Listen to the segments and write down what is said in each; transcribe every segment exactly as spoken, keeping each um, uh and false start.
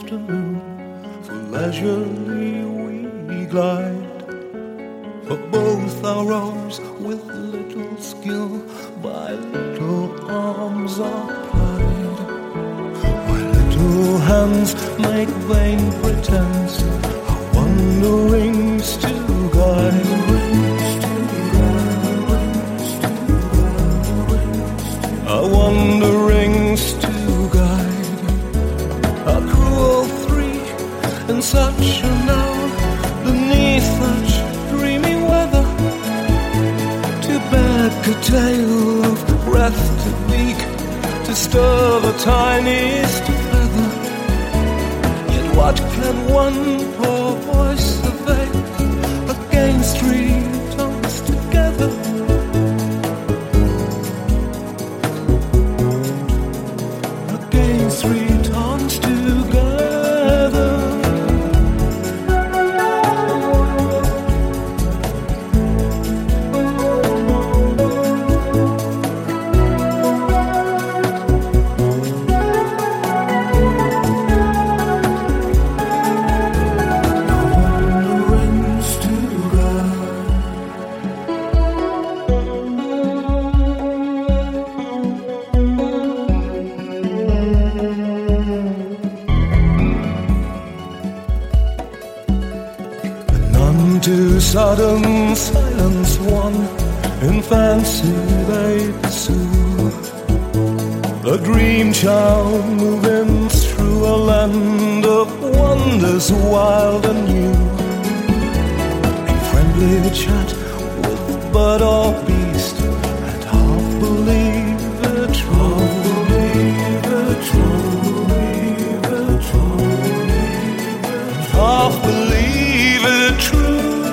afternoon, for leisurely we glide, for both our rowers with little skill by little arms are plied, while little hands make vain pretense, our wanderings to guide. Our wanderings to guide, our cruel three in such an hour, beneath such dreamy weather, to beg a tale of breath to beak, to stir the tiniest feather. Yet what can one poor voice avail against three tongues together? Three tongues together. To sudden silence one, in fancy they pursue a dream child moving through a land of wonders wild and new. In friendly chat with bird or beast, and half believe it true, believe it true, believe it true, half believe it true.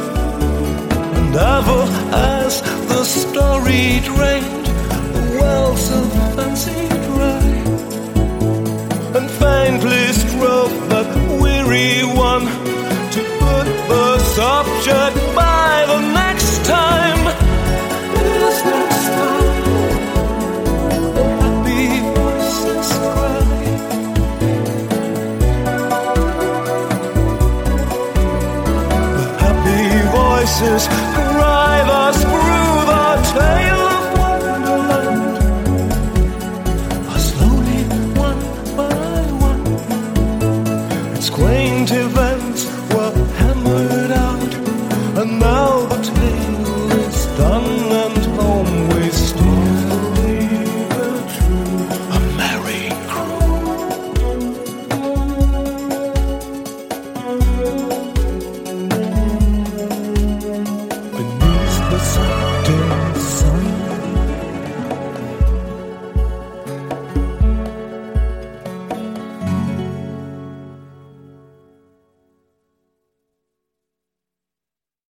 Ever as the story drained the wells of fancy dry, and faintly strove that weary one to put the subject by the next time. This next time the happy voices cry. The happy voices cry.